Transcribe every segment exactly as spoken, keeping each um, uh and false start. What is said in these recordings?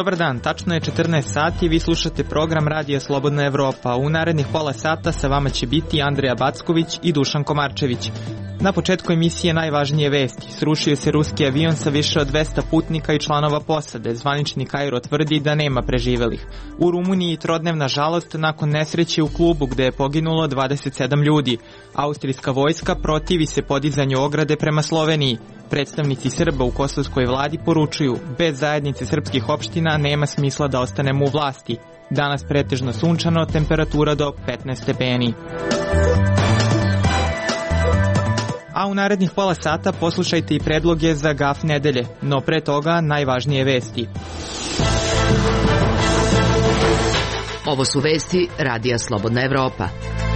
Dobar dan, tačno je četrnaest sati, vi slušate program Radija Slobodna Evropa. U narednih pola sata sa vama će biti Andreja Backović i Dušan Komarčević. Na početku emisije najvažnije vesti. Srušio se ruski avion sa više od dvesta putnika i članova posade. Zvanični Kairo tvrdi da nema preživelih. U Rumuniji trodnevna žalost nakon nesreće u klubu gde je poginulo dvadeset sedam ljudi. Austrijska vojska protivi se podizanju ograde prema Sloveniji. Predstavnici Srba u kosovskoj vladi poručuju, bez zajednice srpskih opština nema smisla da ostanemo u vlasti. Danas pretežno sunčano, temperatura do petnaest stepeni. A u narednih pola sata poslušajte i predloge za gaf nedelje, no pre toga najvažnije vesti. Ovo su vesti Radija Slobodna Evropa.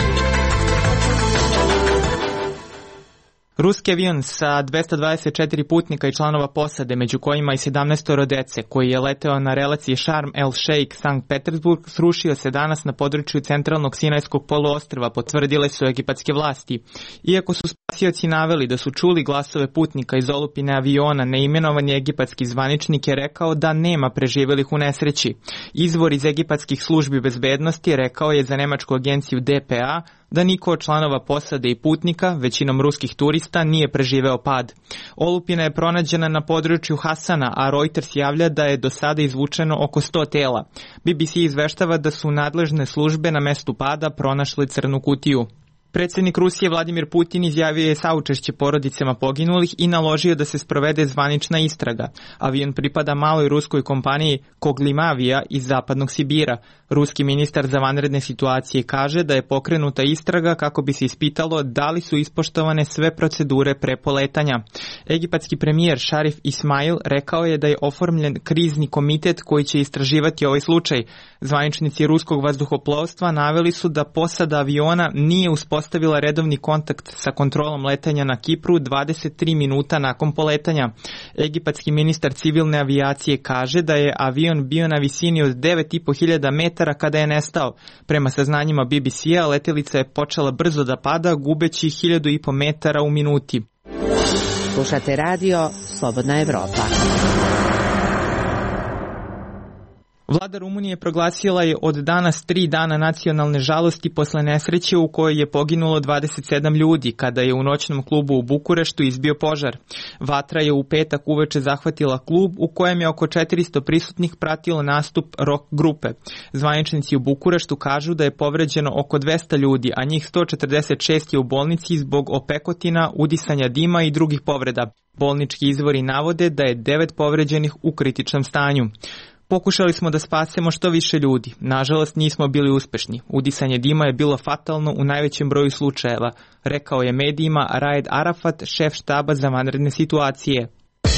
Ruski avion sa dvesta dvadeset četiri putnika i članova posade, među kojima i sedamnaest dece, koji je leteo na relaciji Sharm el Sheikh Sankt Petersburg, srušio se danas na području centralnog Sinajskog poluostrva, potvrdile su egipatske vlasti. Iako su spasioci naveli da su čuli glasove putnika iz olupine aviona, neimenovani egipatski zvaničnik je rekao da nema preživelih u nesreći. Izvor iz egipatskih službi bezbednosti rekao je za nemačku agenciju D P A da niko od članova posade i putnika, većinom ruskih turista, nije preživeo pad. Olupina je pronađena na području Hasana, a Reuters javlja da je do sada izvučeno oko sto tela. B B C izveštava da su nadležne službe na mestu pada pronašle crnu kutiju. Predsjednik Rusije Vladimir Putin izjavio je saučešće porodicama poginulih i naložio da se sprovede zvanična istraga. Avion pripada maloj ruskoj kompaniji Koglimavija iz zapadnog Sibira. Ruski ministar za vanredne situacije kaže da je pokrenuta istraga kako bi se ispitalo da li su ispoštovane sve procedure pre poletanja. Egipatski premijer Šarif Ismail rekao je da je oformljen krizni komitet koji će istraživati ovaj slučaj. Zvaničnici ruskog vazduhoplovstva naveli su da posada aviona nije uspostavila redovni kontakt sa kontrolom letanja na Kipru dvadeset tri minuta nakon poletanja. Egipatski ministar civilne avijacije kaže da je avion bio na visini od devet i po hiljada metara kada je nestao. Prema saznanjima B B C-a, letelica je počela brzo da pada, gubeći hiljadu i po metara u minuti. Slušate radio Slobodna Evropa. Vlada Rumunije proglasila je od danas tri dana nacionalne žalosti posle nesreće u kojoj je poginulo dvadeset sedam ljudi kada je u noćnom klubu u Bukureštu izbio požar. Vatra je u petak uveče zahvatila klub u kojem je oko četiristo prisutnih pratilo nastup rock grupe. Zvaničnici u Bukureštu kažu da je povređeno oko dvesta ljudi, a njih sto četrdeset šest je u bolnici zbog opekotina, udisanja dima i drugih povreda. Bolnički izvori navode da je devet povređenih u kritičnom stanju. Pokušali smo da spasemo što više ljudi. Nažalost, nismo bili uspešni. Udisanje dima je bilo fatalno u najvećem broju slučajeva, rekao je medijima Raed Arafat, šef štaba za vanredne situacije.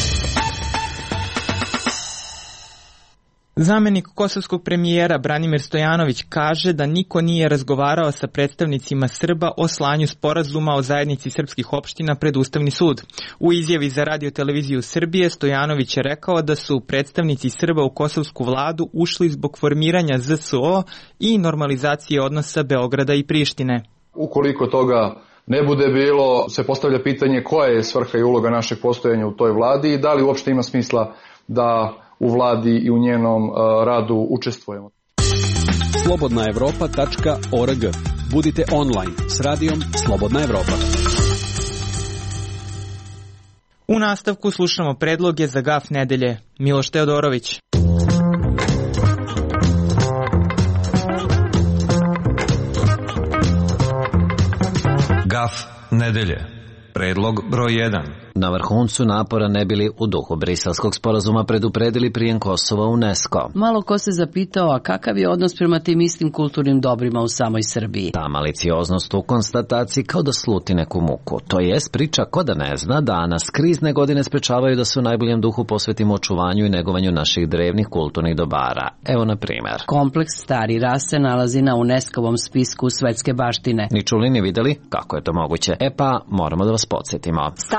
Zamenik kosovskog premijera Branimir Stojanović kaže da niko nije razgovarao sa predstavnicima Srba o slanju sporazuma o zajednici srpskih opština pred Ustavni sud. U izjavi za Radio televiziju Srbije Stojanović je rekao da su predstavnici Srba u kosovsku vladu ušli zbog formiranja Z S O i normalizacije odnosa Beograda i Prištine. Ukoliko toga ne bude bilo, se postavlja pitanje koja je svrha i uloga našeg postojanja u toj vladi i da li uopšte ima smisla da u vladi i u njenom uh, radu učestvujemo. slobodna evropa tačka org. Budite online s radijom Slobodna Evropa. U nastavku slušamo predloge za gaf nedelje. Miloš Teodorović. Gaf nedelje. Predlog broj jedan. Na vrhuncu napora ne bili u duhu briselskog sporazuma predupredili prijem Kosova u UNESCO. Malo ko se zapitao, a kakav je odnos prema tim istim kulturnim dobrima u samoj Srbiji? Ta malicioznost u konstataciji kao da sluti neku muku. To jest priča ko da ne zna da nas krizne godine sprečavaju da se u najboljem duhu posvetimo očuvanju i negovanju naših drevnih kulturnih dobara. Evo na primer. Kompleks Stari Ras se nalazi na UNESCO-vom spisku svetske baštine. Ni čuli ni videli kako je to moguće. E pa, moramo da vas podsjetimo. Stari Ras,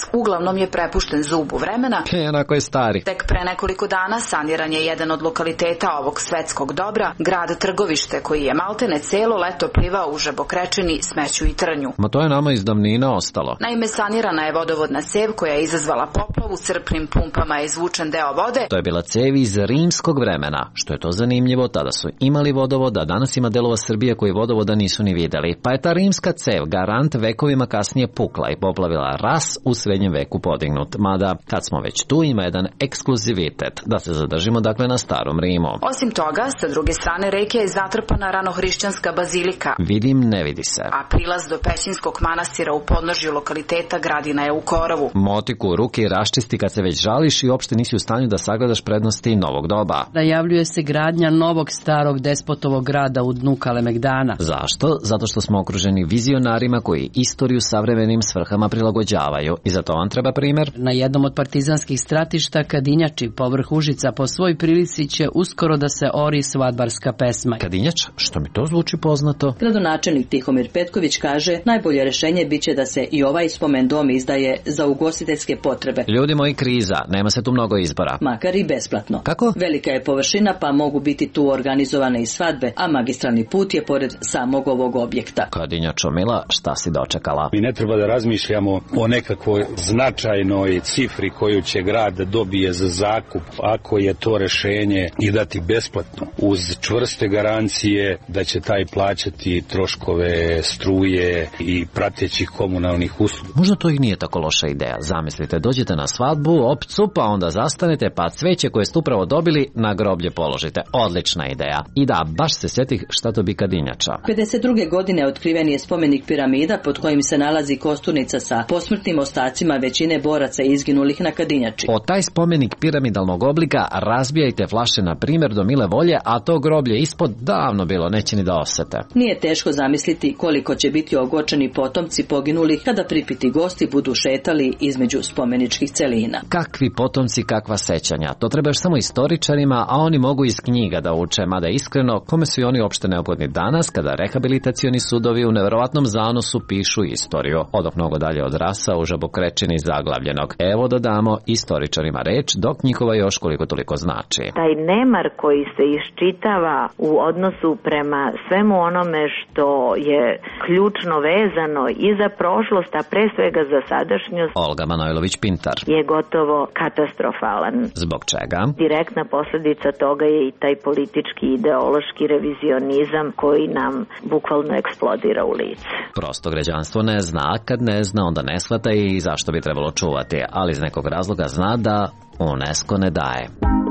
uglavnom je prepušten zubu vremena. E, onako je stari. Tek pre nekoliko dana saniran je jedan od lokaliteta ovog svetskog dobra, grad Trgovište, koji je maltene celo leto plivao u žabokrečini, smeću i trnju. Ma to je nama iz davnina ostalo. Naime, sanirana je vodovodna cev koja je izazvala poplavu, crpnim pumpama je izvučen deo vode. To je bila cev iz rimskog vremena. Što je to zanimljivo, tada su imali vodovod, a danas ima delova Srbije koji vodovoda nisu ni videli. Pa je ta rimska cev garant vekovima kasnije pukla i poplavila ras u srednjem veku podignut. Mada, kad smo već tu, ima jedan ekskluzivitet, da se zadržimo dakle na starom Rimu. Osim toga, sa druge strane reke je zatrpana ranohrišćanska bazilika. Vidim, ne vidi se. A prilaz do Pećinskog manastira u podnožju lokaliteta Gradina je u korovu. Motiku u ruke i raščisti kad se već žališ i uopšte nisi u stanju da sagledaš prednosti novog doba. Najavljuje se gradnja novog starog despotovog grada u dnu Kalemegdana. Zašto? Zato što smo okruženi vizionarima koji istoriju savremenim svrhama prilagođavaju. I za to vam treba primer. Na jednom od partizanskih stratišta Kadinjači povrh Užica po svoj prilici će uskoro da se ori svadbarska pesma. Kadinjač, što mi to zvuči poznato? Gradonačelnik Tihomir Petković kaže, najbolje rešenje biće da se i ovaj spomen dom izdaje za ugostiteljske potrebe. Ljudi moji, kriza, nema se tu mnogo izbora. Makar i besplatno. Kako? Velika je površina, pa mogu biti tu organizovane i svadbe, a magistralni put je pored samog ovog objekta. Kadinjačo mila, šta si dočekala? Mi ne treba da razmišljamo o nekakvoj značajnoj cifri koju će grad dobije za zakup, ako je to rešenje i dati besplatno, uz čvrste garancije da će taj plaćati troškove struje i pratećih komunalnih usluga. Možda to i nije tako loša ideja. Zamislite, dođete na svadbu, opcu, pa onda zastanete, pa cveće koje ste upravo dobili na groblje položite. Odlična ideja. I da, baš se sjetih šta to bi Kadinjača. pedeset druge godine otkriven je spomenik piramida pod kojim se nalazi kosturnica sa posmrtnim ostacima većine boraca izginulih na Kadinjači. O taj spomenik piramidalnog oblika razbijajte flaše na primjer do mile volje, a to groblje ispod davno bilo, neće ni da osete. Nije teško zamisliti koliko će biti ogočeni potomci poginulih kada pripiti gosti budu šetali između spomeničkih celina. Kakvi potomci, kakva sećanja. To treba još samo istoričarima, a oni mogu iz knjiga da uče, mada iskreno, kome su i oni uopšte neophodni danas kada rehabilitacioni sudovi u neverovatnom zanosu pišu istoriju. Odok mnogo dalje od rasa u žabokrečini zaglavljenog. Evo dodamo istoričarima reč, dok njihova još koliko toliko znači. Taj nemar koji se iščitava u odnosu prema svemu onome što je ključno vezano i za prošlost, a pre svega za sadašnjost, Olga Manojlović-Pintar, je gotovo katastrofalan. Zbog čega? Direktna posljedica toga je i taj politički ideološki revizionizam koji nam bukvalno eksplodira u lice. Prosto građanstvo ne zna, a kad ne zna, onda ne shvata i zašto bi trebalo čuvati, ali iz nekog razloga zna da UNESCO ne daje.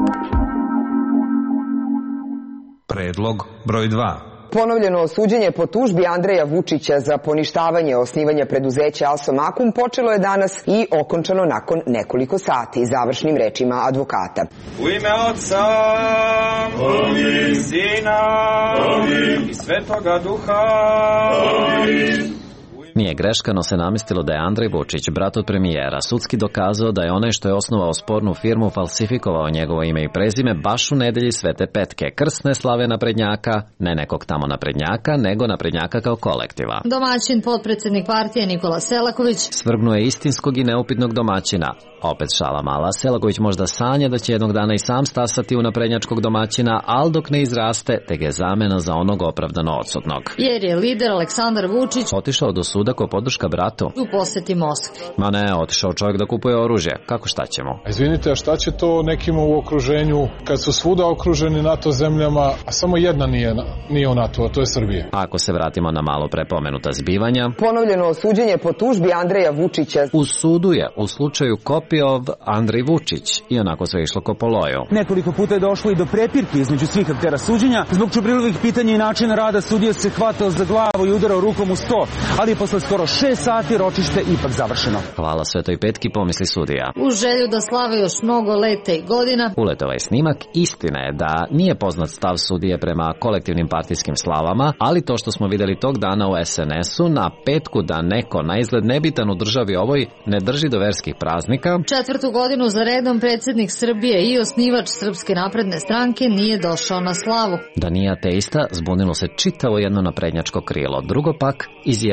Predlog broj dva. Ponovljeno suđenje po tužbi Andreja Vučića za poništavanje osnivanja preduzeća Alsomakum počelo je danas i okončano nakon nekoliko sati, završnim rečima advokata. U ime Otca, Amin. Sina, Amin. I Svetoga Duha, Amin. Nije greška, no se namestilo da je Andrej Vučić, brat od premijera, sudski dokazao da je onaj što je osnovao spornu firmu falsifikovao njegovo ime i prezime baš u nedelji Svete Petke, krsne slave naprednjaka, ne nekog tamo naprednjaka, nego naprednjaka kao kolektiva. Domaćin, potpredsednik partije Nikola Selaković svrgnuo je istinskog i neupitnog domaćina. Opet šala mala, Selaković možda sanja da će jednog dana i sam stasati u naprednjačkog domaćina, ali dok ne izraste, te ga je zamena za onog opravdano odsutnog. Jer je lider Aleksandar Vučić otišao do suda ko podrška bratu u poseti Moskvi. Ma ne, otišao čovjek da kupuje oružje. Kako šta ćemo? Izvinite, a šta će to nekima u okruženju kad su svuda okruženi NATO zemljama, a samo jedna nije, nije u NATO, a to je Srbija? Ako se vratimo na malo prepomenuta zbivanja. Ponovljeno suđenje po tužbi Andreja Vučića. U sudu je u slučaju Kopijov Andrej Vučić i onako sve išlo ko po loju. Nekoliko puta je došlo i do prepirki između svih aktera suđenja. Zbog čubrilovih pitanja i načina rada sudija se hvatao za glavu i udarao rukom u sto, ali posle skoro šest sati ročište ipak završeno. Hvala Svetoj Petki, pomisli sudija. U želju da slave još mnogo leta i godina. Ulet ovaj snimak, istina je da nije poznat stav sudije prema kolektivnim partijskim slavama, ali to što smo videli tog dana u es en esu na petku da neko na izgled nebitan u državi ovoj ne drži do verskih praznika. Četvrtu godinu za redom predsjednik Srbije i osnivač Srpske napredne stranke nije došao na slavu. Da nije ateista, zbunilo se čitavo jedno naprednjačko krilo. Drugo pak, izjedaju još te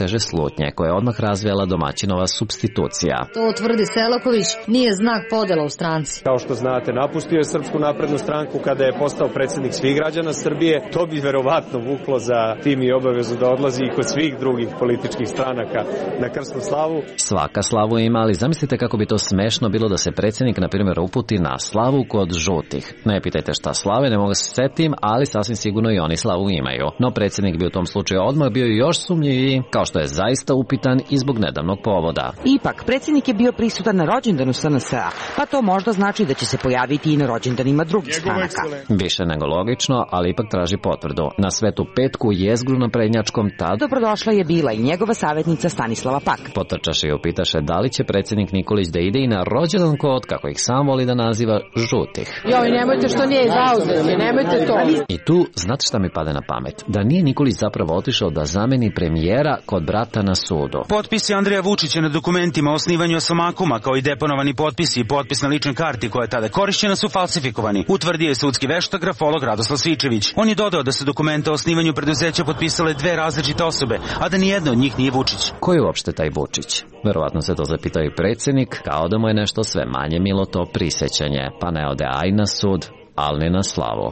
ravnoteže slutnje koje je odmah razvijala domaćinova supstitucija. To tvrdi Selaković, nije znak podela u stranci. Kao što znate, napustio je Srpsku naprednu stranku kada je postao predsjednik svih građana Srbije. To bi verovatno vuklo za tim i obavezu da odlazi i kod svih drugih političkih stranaka na krsnu slavu. Svaka slavu ima, ali zamislite kako bi to smešno bilo da se predsjednik, na primjer, uputi na slavu kod žutih. Ne pitajte šta slave, ne mogu se setim, ali sasvim sigurno i oni slavu imaju. No predsjednik bi u tom slučaju odmah bio još sumnjiviji, kao što je zaista upitan i zbog nedavnog povoda. Ipak, predsjednik je bio prisutan na rođendanu S N S A, pa to možda znači da će se pojaviti i na rođendanima drugih stranaka. Više nego logično, ali ipak traži potvrdu. Na Svetu petku jezgru na prednjačkom tad dobrodošla je bila i njegova savjetnica Stanislava Pak. Potrčaše i upitaše da li će predsjednik Nikolić da ide i na rođendan kod, kako ih sam voli da naziva, žutih. Joj, nemojte što nije zauzeti, nemojte to. I tu, znate šta mi pade na pamet? Da nije Nikolić zapravo otišao da zameni premijera kod brata na sudu. Potpisi Andreja Vučića na dokumentima o osnivanju Asomakuma, kao i deponovani potpisi i potpis na ličnoj karti koja je tada korišćena, su falsifikovani, utvrdio je sudski veštak grafolog Radoslav Svičević. On je dodao da su dokumente o osnivanju preduzeća potpisale dve različite osobe, a da nijedna od njih nije Vučić. Ko je uopšte taj Vučić? Verovatno se to zapitao i predsjednik, kao da mu je nešto sve manje milo to prisećanje, pa ne ode aj na sud, ali ni na slavu.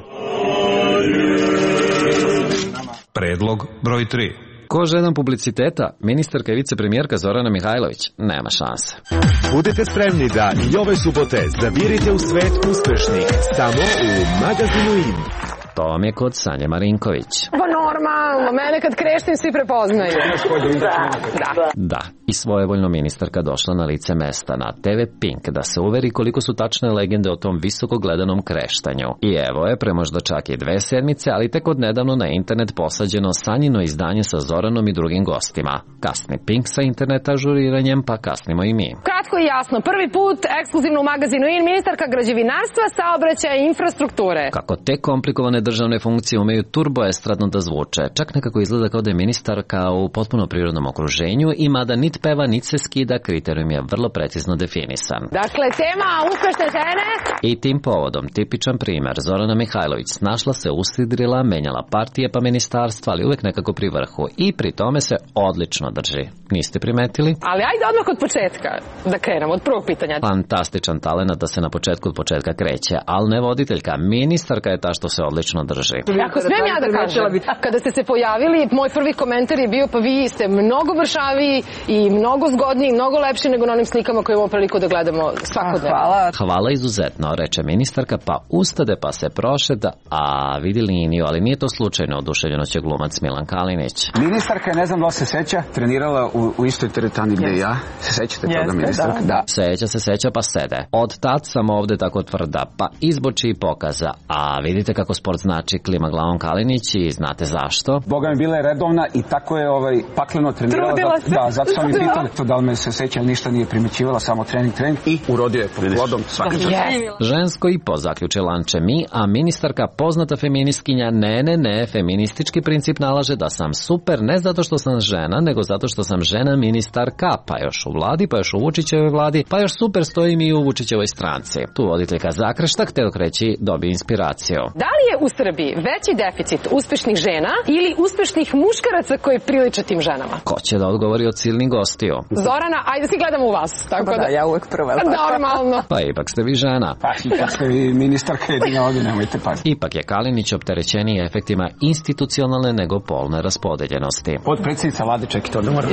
Predlog broj tri. Ko žedan publiciteta, ministarka i vicepremijerka Zorana Mihajlović, nema šanse. Budite spremni da i ove subote zavirite u svet uspešnih samo u Magazinu In. To vam je kod Sanje Marinković. Pa normalno, mene kad kreštim svi prepoznaju. Da, da. Da, i svojevoljno ministarka došla na lice mesta na te ve Pink da se uveri koliko su tačne legende o tom visoko gledanom kreštanju. I evo je, pre možda čak i dve sedmice, ali tek od nedavno na internet posađeno Sanjino izdanje sa Zoranom i drugim gostima. Kasni Pink sa interneta ažuriranjem, pa kasnimo i mi. Kratko i jasno, prvi put ekskluzivno u Magazinu In, ministarka građevinarstva, saobraćaja i infrastrukture. Kako te komplikovane državne funkcije umeju turboestradno da zvuče. Čak nekako izgleda kao da je ministarka u potpuno prirodnom okruženju i mada nit peva, nit se skida, kriterijum je vrlo precizno definisan. Dakle, tema uspešne žene. I tim povodom, tipičan primer, Zorana Mihajlović snašla se, usidrila, menjala partije pa ministarstva, ali uvek nekako pri vrhu i pri tome se odlično drži. Niste primetili? Ali ajde odmah od početka da krenemo, od prvog pitanja. Fantastičan talent da se na početku od početka kreće, ali ne voditeljka, ministarka je ta što se odlično drži. Ako smem ja da kažem, kada ste se pojavili, moj prvi komentar je bio pa vi ste mnogo vršaviji i mnogo zgodniji, mnogo lepši nego na onim slikama koje imamo priliku da gledamo svakodnevno. Hvala. Hvala izuzetno, reče ministarka, pa ustade pa se prošeta, a vidi liniju, ali nije to slučajno, oduševljeno će glumac Milan Kalinić. Ministarka je, ne znam da se seća, trenirala u, u istoj teretani gde ja. Se sećate toga, ministarka? Da. Seća se, seća pa sede. Od tad sam ovde tako tvrda, pa izboči i pokaza, a vidite kako sport znači, klima glavom Kalinić i znate zašto? Boga mi bila je redovna i tako je ovaj, pakleno trenirala. Trudila se. Da, zato sam mi pitala to da li me se seća, ali ništa nije primećivala, samo trening, trening i urodio je pod plodom svaki čas. Žensko i po zaključe lanče mi, a ministarka poznata feministkinja, ne, ne, ne, feministički princip nalaže da sam super ne zato što sam žena, nego zato što sam žena ministarka, pa još u vladi, pa još u Vučićevoj vladi, pa još super stojim i u Vučićevoj stranci. Tu voditeljka zakrešta, hteo kreći, dobi inspiraciju. Da li je u Srbiji veći deficit uspešnih žena ili uspešnih muškaraca koji priliče tim ženama? Ko će da odgovori od silnih gostiju? Zorana, ajde svi gledamo u vas. Tako da, da, ja uvek prva. Normalno. Pa ipak ste vi žena. Pa ipak ste vi ministarka jedina ovdje, nemojte paziti. Ipak je Kalinić opterećeniji efektima institucionalne nego polne raspodeljenosti. Podpredsjednica vlade, čekaj to da moram.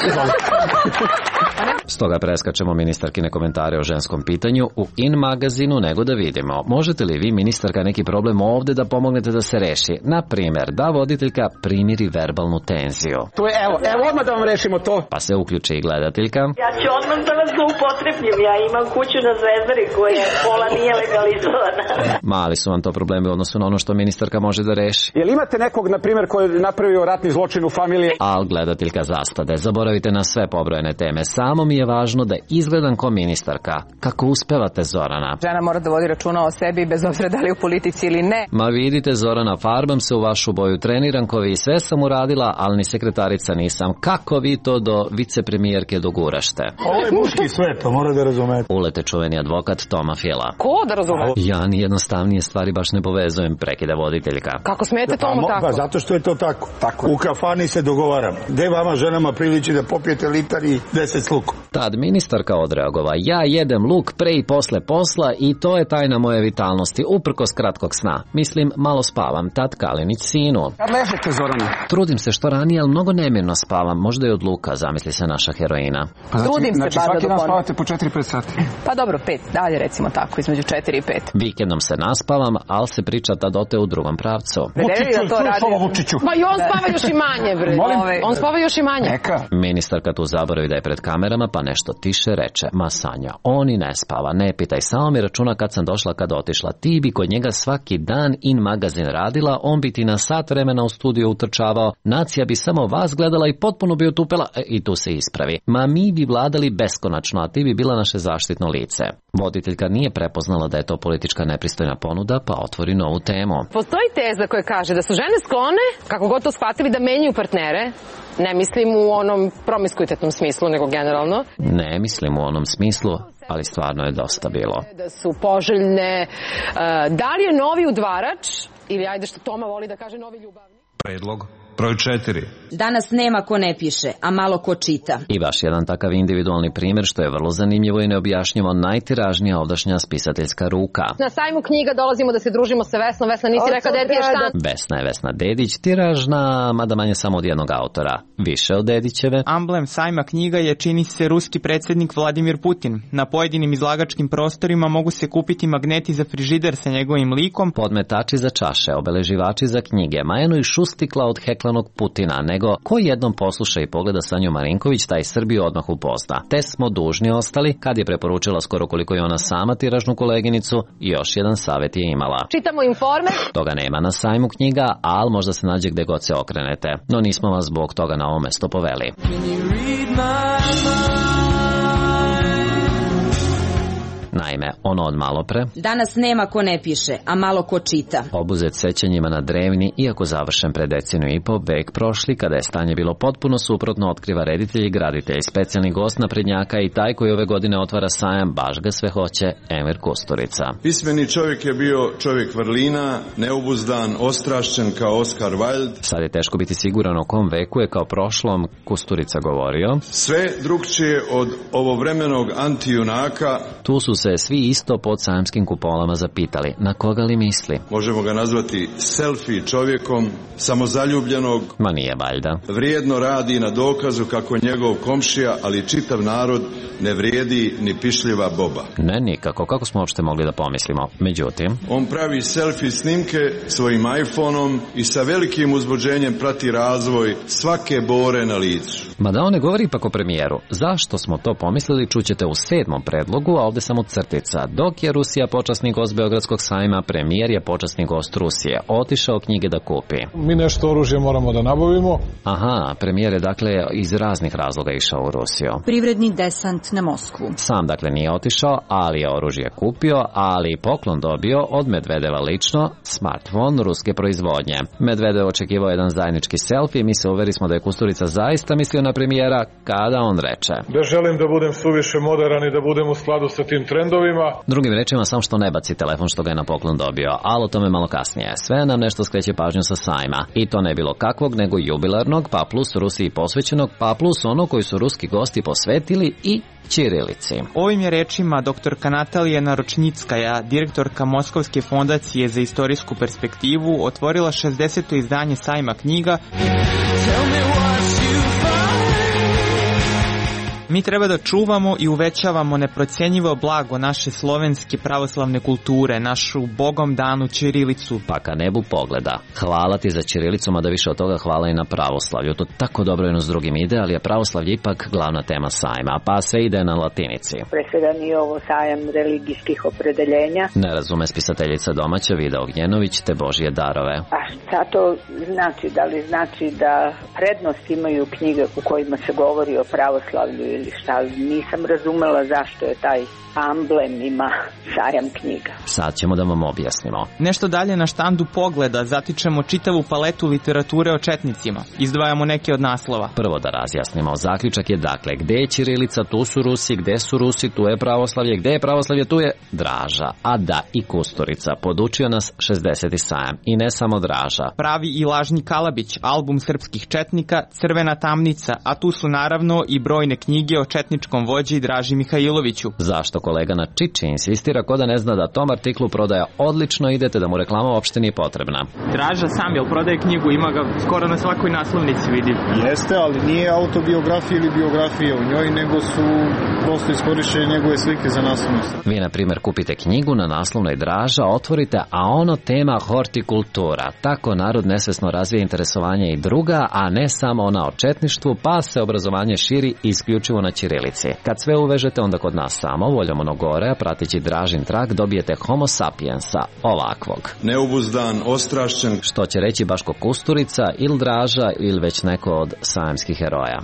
Stoga preskačemo ministarkine komentare o ženskom pitanju u In magazinu nego da vidimo. Možete li vi, ministarka, neki problem ovde da pomognete da se reši? Na primer, da voditeljka primiri verbalnu tenziju. To je, evo, evo odmah da vam rešimo to. Pa se uključi i gledateljka. Ja ću odmah da vas zloupotrebim. Ja imam kuću na Zvezdari koja pola nije legalizovana. Mali su vam to problemi u odnosu na ono što ministarka može da reši. Jel imate nekog, na primjer, koji je napravio ratni zločin u familiji? Al gledateljka zastade. Zaboravite na sve pobrojene teme. Samo mi mi je važno da izgledam ko ministarka. Kako uspevate, Zorana? Žena mora da vodi računa o sebi, bez obzira da li u politici ili ne. Ma vidite, Zorana, farbam se u vašu boju, treniram ko vi, sve sam uradila, ali ni sekretarica nisam. Kako vi to do vicepremijerke dogurašte? Ovo je muški svet, to mora da razumete. Ulete čuveni advokat Toma Fila. Ko da razume? Ja ni jednostavnije stvari baš ne povezujem, prekida voditeljka. Kako smete Tomu pa, tako? Pa zato što je to tako. tako. U kafani se dogovaramo. Gde vama ženama priliči da popijete litar i deset s lukom? Tad ministarka odreagova, ja jedem luk pre i posle posla i to je tajna moje vitalnosti, uprkos kratkog sna. Mislim, malo spavam, tad Kalinić sinu. Kad ležete, Zorana? Trudim se što ranije, ali mnogo nemirno spavam, možda i od luka, zamisli se naša heroina. Pa znači, Trudim se znači, bar svaki da dan dopon... spavate po četiri pet sati. Pa dobro, pet, dalje recimo tako, između četiri i pet. Vikendom se naspavam, ali se priča tad ote u drugom pravcu. Vučiću, da to čuješ radi... ovo Vučiću? Ma i on spava još i manje, bre. Molim? Ove, on spava još i manje. Neka. Ministarka tu zaboravi da je pred kamerama, pa nešto tiše reče, ma Sanja, on i ne spava, ne pitaj, samo mi računa kad sam došla, kad otišla, ti bi kod njega svaki dan in magazin radila, on bi ti na sat vremena u studiju utrčavao, nacija bi samo vas gledala i potpuno bi otupela, e, i tu se ispravi. Ma mi bi vladali beskonačno, a ti bi bila naše zaštitno lice. Voditeljka nije prepoznala da je to politička nepristojna ponuda, pa otvori novu temu. Postoji teza koja kaže da su žene sklone, kako god to shvatili, da menjaju partnere. Ne mislim u onom promiskuitetnom smislu, nego generalno. Ne mislim u onom smislu, ali stvarno je dosta bilo. Da su poželjne. Da li je novi udvarač, ili ajde što Toma voli da kaže novi ljubavnik? Predlog broj četiri. Danas nema ko ne piše, a malo ko čita. I baš jedan takav individualni primjer što je vrlo zanimljivo i neobjašnjivo, najtiražnija ovdašnja spisateljska ruka. Na sajmu knjiga dolazimo da se družimo sa Vesnom. Vesna, nisi rekla da ti je štan? Vesna je Vesna Dedić, tiražna, mada manje samo od jednog autora. Više od Dedićeve. Amblem sajma knjiga je, čini se, ruski predsjednik Vladimir Putin. Na pojedinim izlagačkim prostorima mogu se kupiti magneti za frižider sa njegovim likom, podmetači za čaše, obeleživači za knjige, ma eno i šustikla od heklanog Putina, nego ko jednom posluša i pogleda Sanju Marinković, taj Srbiju odmah upozna. Te smo dužni ostali, kad je preporučila skoro koliko je ona sama tiražnu koleginicu, i još jedan savjet je imala. Čitamo Informer. Toga nema na sajmu knjiga, ali možda se nađe gde god se okrenete. No nismo vas zbog toga na ovo mesto poveli. Naime, ono od malo pre. Danas nema ko ne piše, a malo ko čita. Obuzet sećanjima na drevni, iako završen pred deceniju i po, vek prošli, kada je stanje bilo potpuno suprotno, otkriva reditelj i graditelj, specijalni gost naprednjaka i taj koji ove godine otvara sajam, baš ga sve hoće, Emir Kusturica. Pismeni čovjek je bio čovjek vrlina, neobuzdan, ostrašćen kao Oscar Wilde. Sad je teško biti siguran o kom veku je kao prošlom Kusturica govorio. Sve drugčije od ovovremenog antijunaka. Tu su se svi isto pod sajamskim kupolama zapitali, na koga li misli? Možemo ga nazvati selfie čovjekom, samozaljubljenog. Ma nije valjda. Vrijedno radi na dokazu kako njegov komšija, ali čitav narod ne vrijedi ni pišljiva boba. Ne, nikako, kako smo uopšte mogli da pomislimo. Međutim, on pravi selfie snimke svojim iPhoneom i sa velikim uzbuđenjem prati razvoj svake bore na licu. Mada on ne govori ipak o premijeru. Zašto smo to pomislili, čućete u sedmom predlogu, a ovde samo crtica. Dok je Rusija počasni gost Beogradskog sajma, premijer je počasni gost Rusije. Otišao knjige da kupi. Mi nešto oružje moramo da nabavimo. Aha, premijer je dakle iz raznih razloga išao u Rusiju. Privredni desant na Moskvu. Sam dakle nije otišao, ali je oružje kupio, ali i poklon dobio od Medvedeva lično, smartphone ruske proizvodnje. Medvedev očekivao jedan zajednički selfie, mi se uveri smo da je Kusturica zaista mislio na premijera, kada on reče: da želim da budem suviše moderan i da budem u skladu sa tim trendovima. Drugim rečima, samo što ne baci telefon što ga je na poklon dobio, ali o tome malo kasnije. Sve nam nešto skreće pažnju sa sajma. I to ne bilo kakvog, nego jubilarnog, pa plus Rusiji posvećenog, pa plus ono koji su ruski gosti posvetili i ćirilici. Ovim je rečima doktorka Natalija Naročnickaja, direktorka Moskovske fondacije za istorijsku perspektivu, otvorila šezdeseto izdanje sajma knjiga. Mi treba da čuvamo i uvećavamo neprocenjivo blago naše slovenske pravoslavne kulture, našu bogom danu ćirilicu. Pa ka nebu pogleda. Hvala ti za ćirilicu, mada više od toga hvala i na pravoslavlju. To tako dobro jedno s drugim ide, ali je pravoslavlje ipak glavna tema sajma, pa se ide na latinici. Pre svega nije ovo sajam religijskih opredeljenja. Ne razume spisateljica domaća Vida Ognjenović te Božje darove. A šta to znači? Da li znači da prednost imaju knjige u kojima se govori o pravoslavlju ili šta, nisam razumela zašto je taj amblem ima sajam knjiga. Sad ćemo da vam objasnimo. Nešto dalje na štandu Pogleda zatičemo čitavu paletu literature o četnicima. Izdvajamo neke od naslova. Prvo da razjasnimo. Zaključak je dakle, gde je ćirilica, tu su Rusi, gde su Rusi, tu je pravoslavlje, gde je pravoslavlje, tu je Draža. A da, i Kusturica. Podučio nas šezdeseti sajam. I ne samo Draža. Pravi i lažni Kalabić, album srpskih četnika, Crvena tamnica, a tu su naravno i brojne knjige o četničkom vođi Draži Mihajloviću. Zašto kolega na Čiči insistira ko da ne zna da tom artiklu prodaja odlično, idete da mu reklama uopšte nije potrebna. Draža sam, jel prodaje knjigu, ima ga skoro na svakoj naslovnici, vidim. Jeste, ali nije autobiografija ili biografija u njoj, nego su prosto iskorišćene njegove slike za naslovnicu. Vi, na primjer, kupite knjigu na naslovnoj Draža, otvorite, a ono tema hortikultura. Tako narod nesvesno razvija interesovanje i druga, a ne samo ona o četništvu, pa se obrazovanje širi isključivo na ćirilici. Kad sve uvežete, onda kod nas samo, voljom onog gore, pratići Dražin trag, dobijete homo sapiensa, ovakvog. Neobuzdan, ostrašćen. Što će reći Baško Kusturica, ili Draža, ili već neko od sajamskih heroja.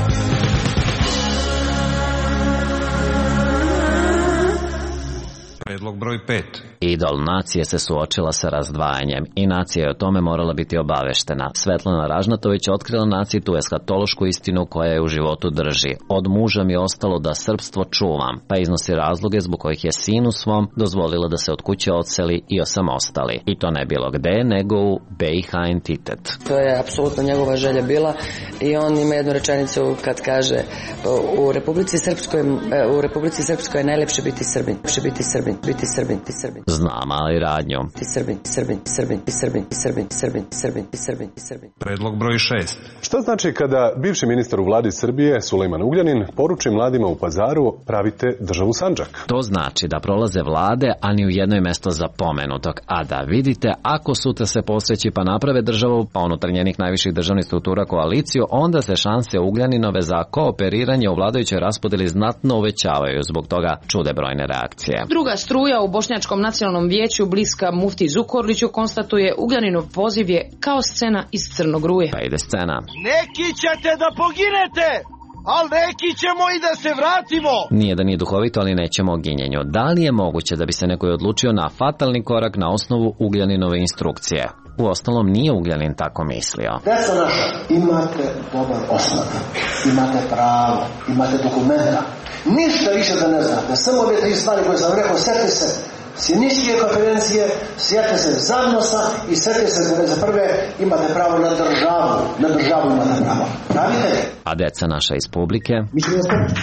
Predlog broj pet. Idol nacije se suočila sa razdvajanjem i nacija je o tome morala biti obaveštena. Svetlana Ražnatović otkrila naciji tu eskatološku istinu koja je u životu drži. Od muža mi je ostalo da srpstvo čuvam, pa iznosi razloge zbog kojih je sinu svom dozvolila da se od kuće odseli i osamostali. I to ne bilo gde, nego u B i H entitet. To je apsolutno njegova želja bila i on ima jednu rečenicu kad kaže u Republici Srpskoj, u Republici Srpskoj je najlepše biti Srbin, biti Srbin, biti Srbin, ti Srbin. Znam, ali radnjom. Ti Srbin, ti Srbin, ti Srbin, ti Srbin, ti Srbin, ti Srbin, ti Srbin, ti Srbin, ti Srbin. Predlog broj šest. Šta znači kada bivši ministar u vladi Srbije, Sulejman Ugljanin, poruči mladima u Pazaru pravite državu Sandžak? To znači da prolaze vlade, a ni u jednoj mesto za pomenutog. A da vidite, ako sutra se posreći pa naprave državu, pa unutar njenih najviših državnih struktura koaliciju, onda se šanse Ugljaninove za kooperiranje u vladajućoj raspodeli znatno uvećavaju. Zbog toga čude brojne reakcije. Druga struja u Bošnjačkom nacionalnom vijeću bliska Mufti Zukorliću konstatuje Ugljaninov poziv je kao scena iz Crnog ruje. Pa ide scena. Neki ćete da poginete, ali neki ćemo i da se vratimo. Nije da nije duhovito, ali nećemo o ginjenju. Da li je moguće da bi se neko odlučio na fatalni korak na osnovu Ugljaninove instrukcije? U ostalom nije Ugljanin tako mislio. Deca naša, imate dobar osnov, imate pravo, imate dokumenta. Ništa više da ne znate, samo ove tri stvari koje sam rekao, sjetite se Sjeničke konferencije, sjetite se Zagnosa i sjetite se za prve imate pravo na državu, na državu imate pravo. Pravite? A deca naša iz publike? Mislim da ste...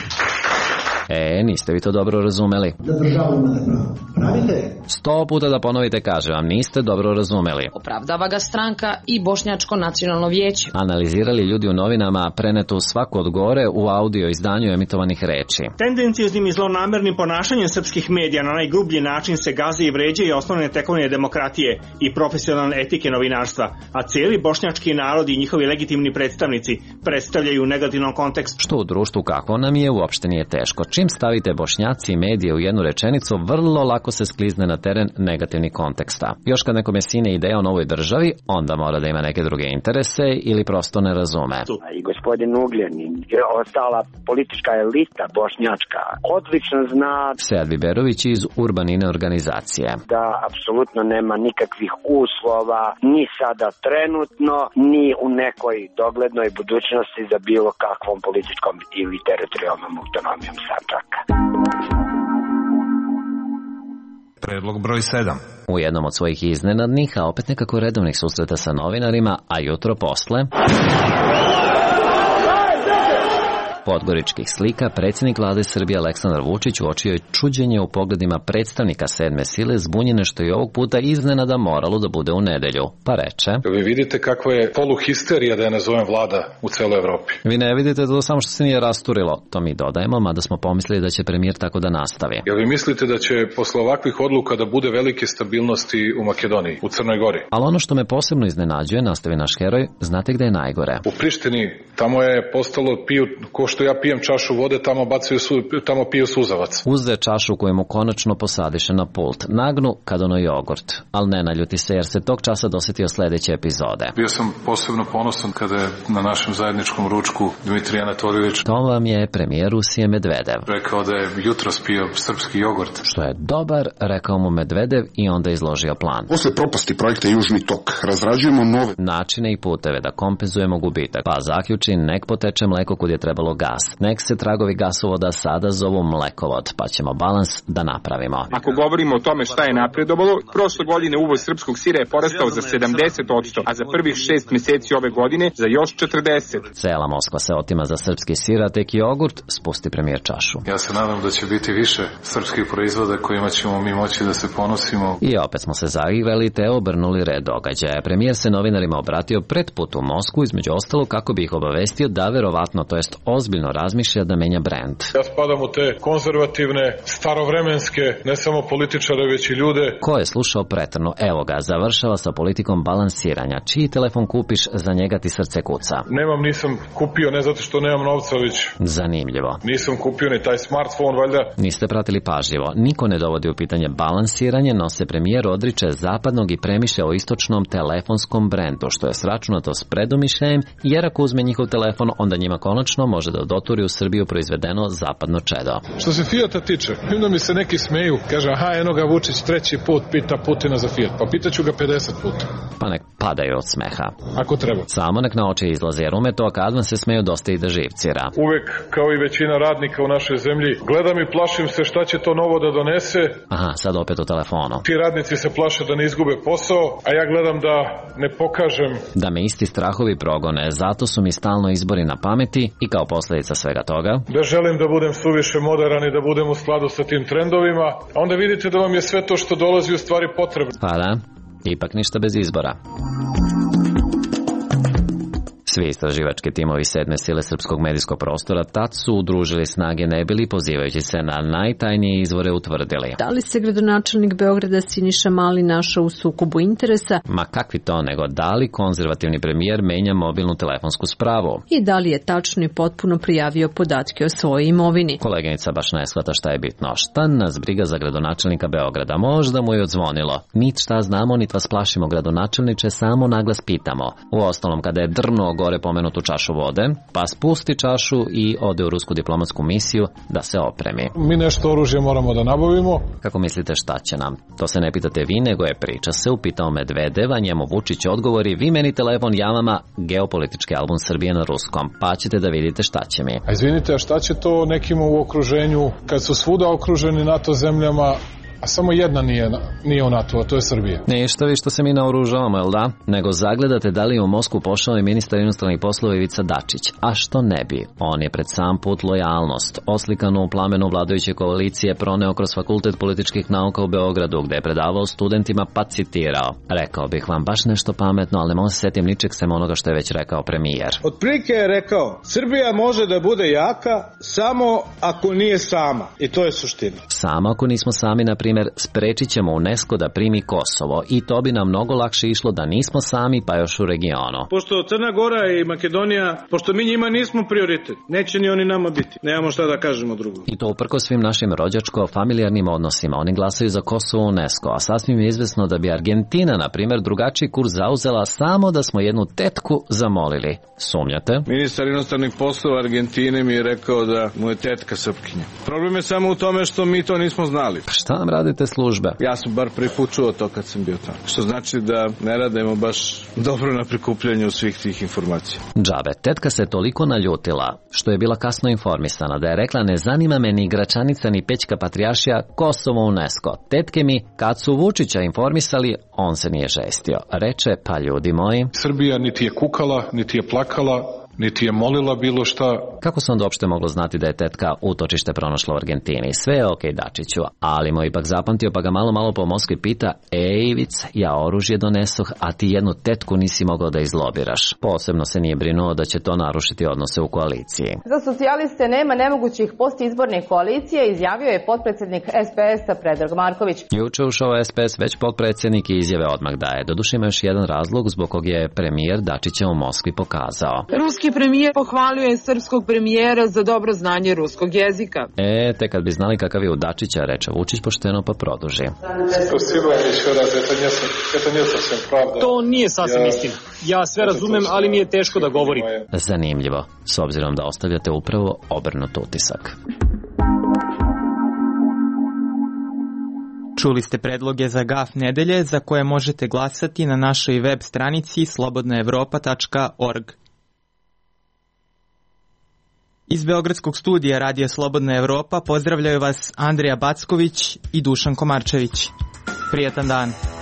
E, niste vi to dobro razumeli. Na državu imate pravo. Pravite? Sto puta da ponovite, kaže vam, niste dobro razumeli. Opravdava ga stranka i Bošnjačko nacionalno vijeće. Analizirali ljudi u novinama prenetu svako od gore u audio izdanju emitovanih reči. Tendencijoznim i zlonamernim ponašanjem srpskih medija na najgrublji način se gaze i vređaju osnovne tekovine demokratije i profesionalne etike novinarstva, a cijeli bošnjački narod i njihovi legitimni predstavnici predstavljaju u negativnom kontekstu. Što u društvu kako nam je uopšte nije teško. Čim stavite Bošnjaci i medije u jednu rečenicu, vrlo lako se sklizne na teren negativnih konteksta. Još kad nekome sine ideja o novoj državi, onda mora da ima neke druge interese ili prosto ne razume. I gospodin Ugljanin, ostala politička elita bošnjačka, odlično zna... Sead Biberović iz Urbanine organizacije. Da apsolutno nema nikakvih uslova, ni sada trenutno, ni u nekoj doglednoj budućnosti za bilo kakvom političkom ili teritorijalnom autonomijom Sandžaka. Predlog broj sedam. U jednom od svojih iznenadnih, a opet nekako redovnih susreta sa novinarima, a jutro posle... podgoričkih slika, predsjednik vlade Srbije Aleksandar Vučić uočio je čuđenje u pogledima predstavnika sedme sile, zbunjene što je ovog puta iznenada moralo da bude u nedelju. Pa reče... Vi vidite kakva je poluhisterija, da je nazovem, vlada u celoj Evropi. Vi ne vidite to samo što se nije rasturilo. To mi dodajemo, mada smo pomislili da će premijer tako da nastavi. Jel vi mislite da će posle ovakvih odluka da bude velike stabilnosti u Makedoniji, u Crnoj Gori? Ali ono što me posebno iznenađuje, nastavi naš heroj, znate gde je najgore? U Prištini, tamo je postalo piju ko što ja pijem čašu vode, tamo bacaju su, tamo piju suzavac. Uzde čašu koju mu konačno posadiše na pult. Nagnu kad ono jogurt. Ali ne naljuti se jer se tog časa dosetio sledeće epizode. Bio sam posebno ponosan kada je na našem zajedničkom ručku Dmitrij Anatolijević. To vam je premijer Rusije Medvedev. Rekao da je jutros pio srpski jogurt. Što je dobar, rekao mu Medvedev i onda izložio plan. Posle propasti projekta Južni tok razrađujemo nove načine i puteve da kompenzujemo gubitak. Pa zaključi, nek poteče mleko kud je trebalo gas. Nek se tragovi gasovoda sada zovu mlekovod, pa ćemo balans da napravimo. Ako govorimo o tome šta je napredovalo, prošle godine uvoz srpskog sira je porastao za sedamdeset posto, a za prvih šest meseci ove godine za još četrdeset. Cela Moskva se otima za srpski sir, a tek jogurt, spusti premijer čašu. Ja se nadam da će biti više srpskih proizvoda kojima ćemo mi moći da se ponosimo. I opet smo se zaigrali te obrnuli red događaja. Premijer se novinarima obratio pred put u Moskvu, između ostalo kako bi ih obavestio da verovatno, to jest ozbiljno razmišlja da menja brend. Ja spadam u te konzervativne, starovremenske, ne samo političare, već i ljude. Ko je slušao pretrno? Evo ga, završava sa politikom balansiranja. Čiji telefon kupiš, za njega ti srce kuca. Nemam, nisam kupio, ne zato što nemam novca, već... Zanimljivo. Nisam kupio ni taj smartphone, valjda. Niste pratili pažljivo. Niko ne dovodi u pitanje balansiranje, no se premijer odriče zapadnog i premišlja o istočnom telefonskom brendu, što je sračunato s predomišljajem, jer ako uzme njihov telefon, onda njima konačno može da doturi u Srbiju proizvedeno zapadno čedo. Što se Fijata tiče, onda mi se neki smeju, kaže, aha, eno ga Vučić treći put pita Putina za Fijat, pa pitaću ga pedeset puta. Pa nek padaju od smeha. Ako treba. Samo nek na oči izlaze, jer ume to kad vam se smeju dosta i da živcira. Uvek, kao i većina radnika u našoj zemlji, gledam i plašim se šta će to novo da donese. Aha, sad opet u telefonu. Ti radnici se plaše da ne izgube posao, a ja gledam da ne pokažem. Da me isti strahovi progone, zato su mi stalno izbori na pameti i kao posljedica svega toga. Da želim da budem suviše moderan i da budem u skladu sa tim trendovima, a onda vidite da vam je sve to što dolazi u stvari potrebno. Pa da, ipak ništa bez izbora. Svi istraživački timovi sedme sile srpskog medijskog prostora tad su udružili snage ne bili, pozivajući se na najtajnije izvore utvrdili. Da li se gradonačelnik Beograda Siniša Mali našao u sukobu interesa? Ma kakvi to, nego da li konzervativni premijer menja mobilnu telefonsku spravu? I da li je tačno i potpuno prijavio podatke o svojoj imovini? Koleginica baš ne shvata šta je bitno. Šta nas briga za gradonačelnika Beograda? Možda mu je odzvonilo. Nit šta znamo, nit vas plašimo, gradonačelniče, samo naglas pitamo. U ostalom, kada je drnuo gore pomenutu čašu vode, pa spusti čašu i ode u rusku diplomatsku misiju da se opremi. Mi nešto oružje moramo da nabavimo. Kako mislite šta će nam? To se ne pitate vi, nego je priča se upitao Medvedev, a njemu Vučić odgovori, vi meni telefon, ja vama geopolitički album Srbije na ruskom, pa ćete da vidite šta će mi. A izvinite, a šta će to nekima u okruženju, kad su svuda okruženi NATO zemljama, a samo jedna nije, nije u NATO, a to je Srbija. Ništa vi što se mi naoružavamo, jel da? Nego zagledate da li je u Moskvu pošao i ministar inostranih poslova Ivica Dačić. A što ne bi? On je pred sam put lojalnost, oslikanu u plamenu vladajuće koalicije, proneo kroz Fakultet političkih nauka u Beogradu, gde je predavao studentima pa citirao. Rekao bih vam baš nešto pametno, ali ne mogu se setim ničeg sem onoga što je već rekao premijer. Otprilike je rekao, Srbija može da bude jaka samo ako nije sama. I to je suština. Samo ako nismo sami, na primjer, sprečit ćemo UNESCO da primi Kosovo i to bi nam mnogo lakše išlo da nismo sami, pa još u regionu. Pošto Crna Gora i Makedonija, pošto mi njima nismo prioritet, neće ni oni nama biti. Nemamo šta da kažemo drugo. I to uprko svim našim rođačko-familijarnim odnosima. Oni glasaju za Kosovo u UNESCO, a sasvim je izvesno da bi Argentina, na primjer, drugačiji kurs zauzela samo da smo jednu tetku zamolili. Sumnjate? Ministar inostranih poslova Argentine mi je rekao da mu je tetka Srpkinja. Problem je samo u tome što mi to nismo znali. Pa šta nam radite službe? Ja sam bar prvi put čuo to kad sam bio tamo. Što znači da ne radimo baš dobro na prikupljanju svih tih informacija. Džabe, tetka se toliko naljutila što je bila kasno informisana da je rekla ne zanima me ni Gračanica ni Pećka Patrijaršija, Kosovo UNESCO. Tetke mi, kad su Vučića informisali, on se nije žestio. Reče, pa ljudi moji, Srbija niti je kukala, niti je plakala, niti je molila bilo šta. Kako se onda uopšte moglo znati da je tetka utočište pronašla u Argentini? Sve je okej, Dačiću, ali mu ipak zapamtio pa ga malo malo po Moskvi pita, ej Ivic, ja oružje donesoh, a ti jednu tetku nisi mogao da izlobiraš. Posebno se nije brinuo da će to narušiti odnose u koaliciji. Za socijaliste nema nemogućih postizbornih koalicija, izjavio je potpredsjednik es pe es-a Predrag Marković. Juče ušao es pe es, već potpredsjednik i izjave odmah daje. Doduše ima još jedan razlog zbog kog je premijer Dačića u Moskvi pokazao. Ruski Ruski premijer pohvalio je srpskog premijera za dobro znanje ruskog jezika. E, te kad bi znali kakav je u Dačića, reče Vučić pošteno pa produži. To nije sasvim istina. Ja sve razumem, ali mi je teško da govorim. Zanimljivo, s obzirom da ostavljate upravo obrnut utisak. Čuli ste predloge za gaf nedelje za koje možete glasati na našoj web stranici slobodna evropa tačka org. Iz Beogradskog studija Radija Slobodna Evropa pozdravljaju vas Andrija Backović i Dušan Komarčević. Prijatan dan.